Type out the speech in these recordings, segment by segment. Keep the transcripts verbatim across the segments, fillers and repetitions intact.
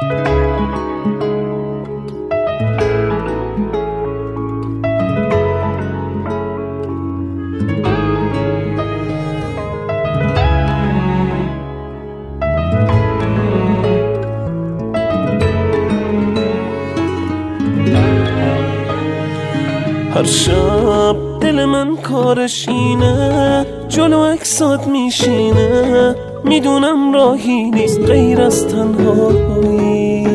هر شب دل من کارش اینه، جلو اکسات میشینه، میدونم راهی نیست غیر از تنهایی.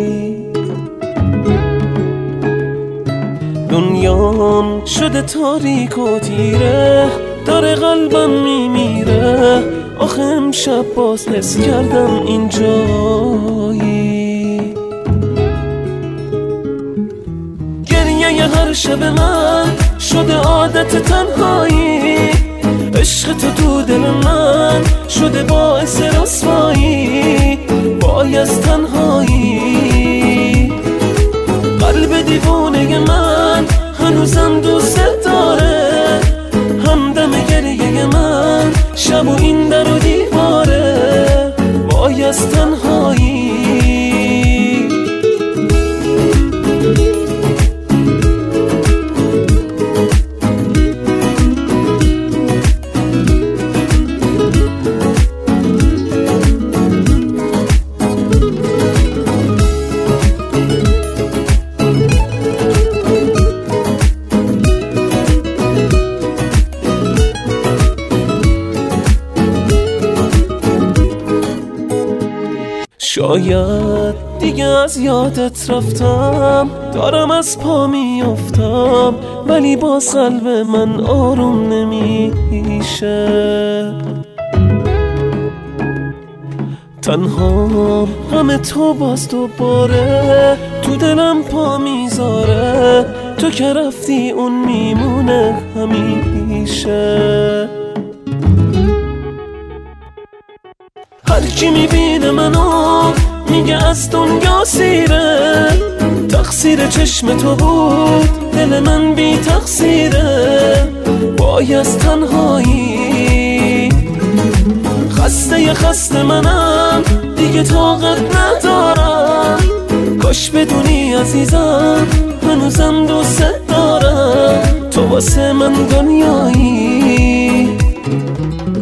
دنیام شده تاریک و تیره، داره قلبم میمیره، آخه امشب باز حس کردم اینجایی. گریه هر شب من شده عادت تنهایی، عشق تو تو دل من شده باعث رسوایی. وای از تنهایی، قلب دیوانه من هنوزم دوست داره، همدم گریه من شب و این در و دیواره. وای از تنهایی. شاید دیگه از یادت رفتم، دارم از پا میافتم، ولی باز قلب من آروم نمیشه. تنها غم تو باز دوباره تو دلم پا میذاره، تو که رفتی اون میمونه همیشه. هر کی میبینه منو میگه از دنیا سیره، تقصیر چشم تو بود دل من بی تقصیره. وای از تنهایی، خسته خسته منم دیگه طاقت ندارم. کاش بدونی عزیزم هنوزم دوست دارم، تو واسه من دنیایی.